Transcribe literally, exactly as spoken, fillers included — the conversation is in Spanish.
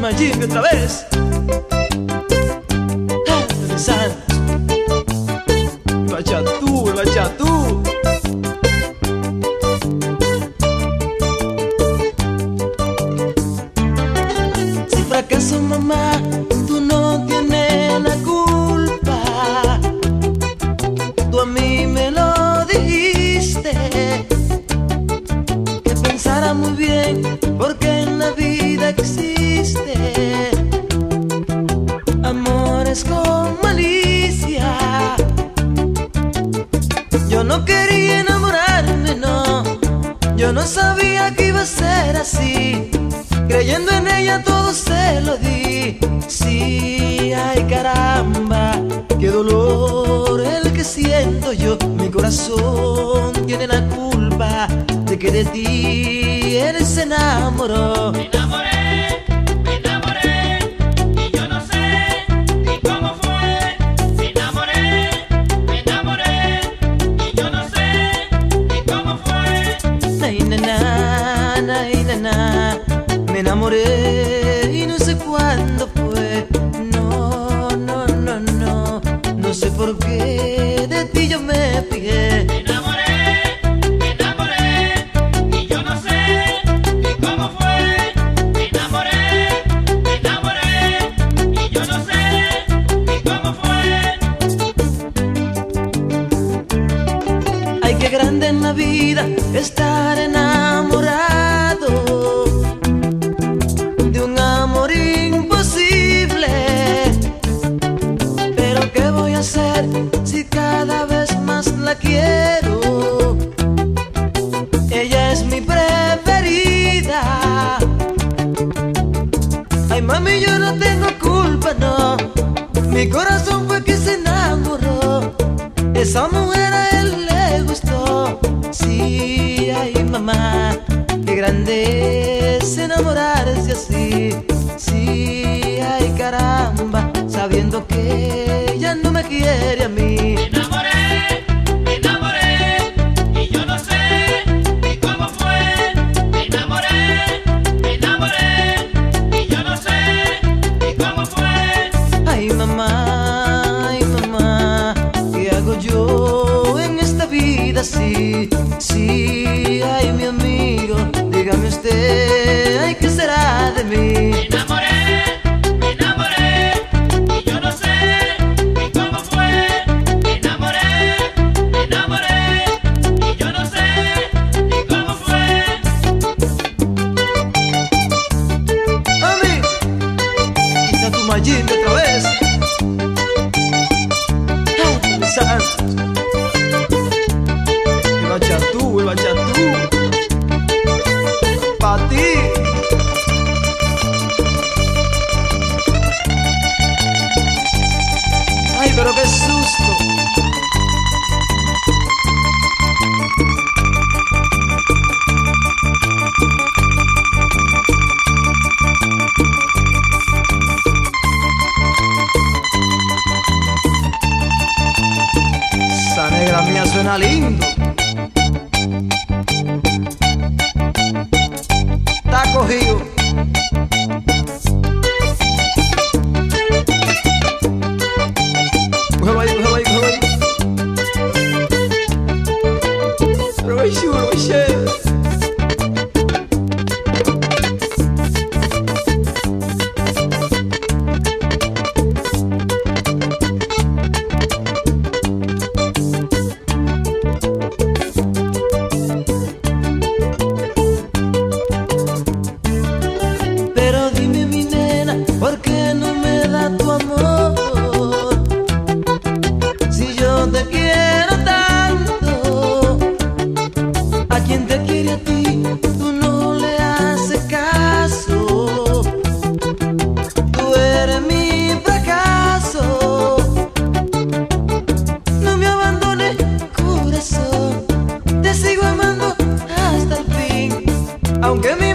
Mayimbe otra vez. Anthony Santos, Bachatú, Bachatú. Si fracaso, mamá, tú no tienes la culpa. Tú a mí me lo dijiste, que pensara muy bien, porque en la vida existe amores con malicia. Yo no quería enamorarme, no, yo no sabía que iba a ser así. Creyendo en ella todo se lo di. Sí, ay caramba, qué dolor el que siento yo. Mi corazón tiene la culpa de que de ti él se enamoró. Me enamoré, me enamoré, y yo no sé ni cómo fue. Me enamoré, me enamoré, y yo no sé ni cómo fue. Ay, na, na, na, na, na. Me enamoré y no sé cuándo fue. No, no, no, no. No sé por qué de ti yo me fijé. Me enamoré, me enamoré, y yo no sé ni cómo fue. Me enamoré, me enamoré, y yo no sé ni cómo fue. Ay, qué grande en la vida estar enamorado de un amor imposible. Pero ¿qué voy a hacer si cada vez más la quiero? Ella es mi preferida. Ay, mami, yo no tengo culpa, no. Mi corazón fue que se enamoró. Esa mujer a él le gustó. Sí, ay, mamá, qué grande es enamorarse así. Sí, ay, caramba, sabiendo que ella no me quiere a mí. Me enamoré, me enamoré, y yo no sé ni cómo fue. Me enamoré, me enamoré, y yo no sé ni cómo fue. Ay, mamá, ay, mamá, ¿qué hago yo en esta vida así? Sí, ay, mi amigo, dígame usted, ay, ¿qué será de mí? Me enamoré, me enamoré, y yo no sé ni cómo fue. Me enamoré, me enamoré, y yo no sé ni cómo fue. Mami, quita tu Mayimbe otra vez. Anthony Santos, el Bachatú, el Bachatú, pa' ti. Ay, pero qué susto. Esa negra mía suena lindo. Está cogido. Cógelo ahí, cógelo ahí, cógelo ahí. Pero muy chulo, muy chévere. Pero dime, mi nena, ¿por qué no me da tu amor? Si yo te quiero tanto, a quien te quiere a ti, tú no le haces caso. Tú eres mi fracaso. No me abandones, corazón, te sigo amando hasta el fin, aunque mi